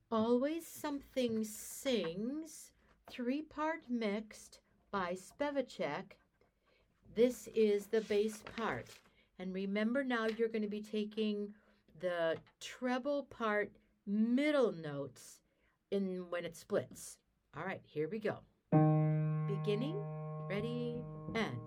Always Something Sings, three-part mixed by Spevacek. This is the bass part. And remember now you're going to be taking the treble part middle notes when it splits. All right, here we go. Beginning, ready, and...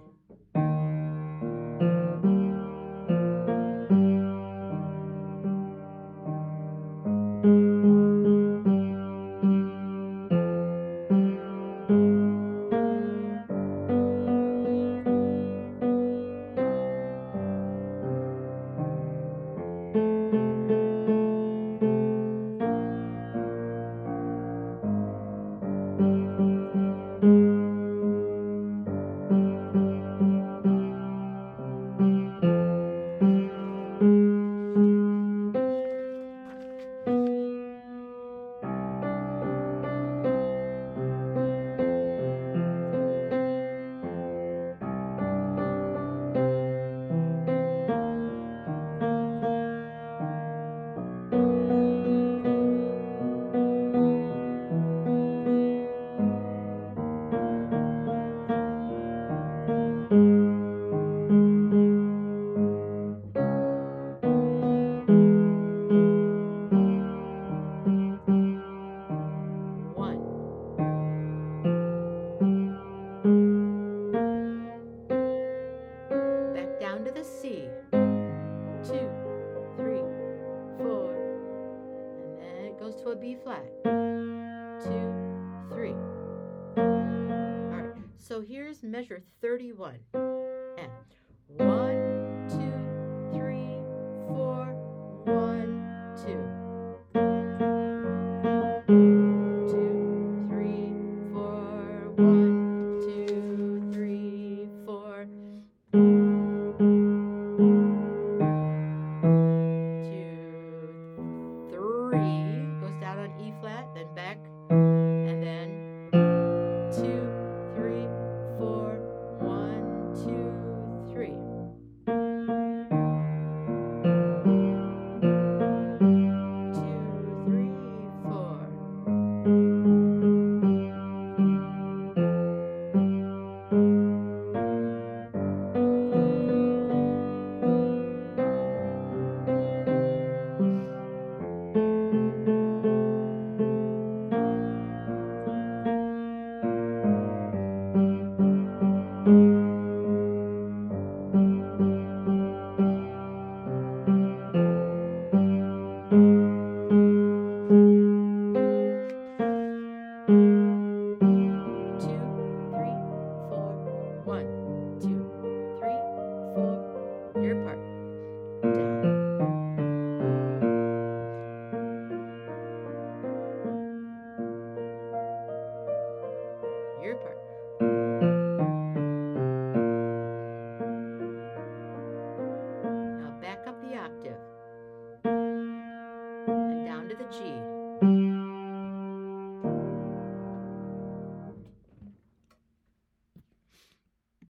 Down to the C. 2, 3, 4, and then it goes to a B flat. 2, 3. All right, so here's measure 31. And 1, 2, 3, 4, 1, 2. 2, 3, 4, 1, 2, 3, 4. 2, 3 goes down on E flat, then back, and then 2, 3, 4, 1, 2, 3. 2, 3, 4. Your part. Down. Your part. Now back up the octave. And down to the G.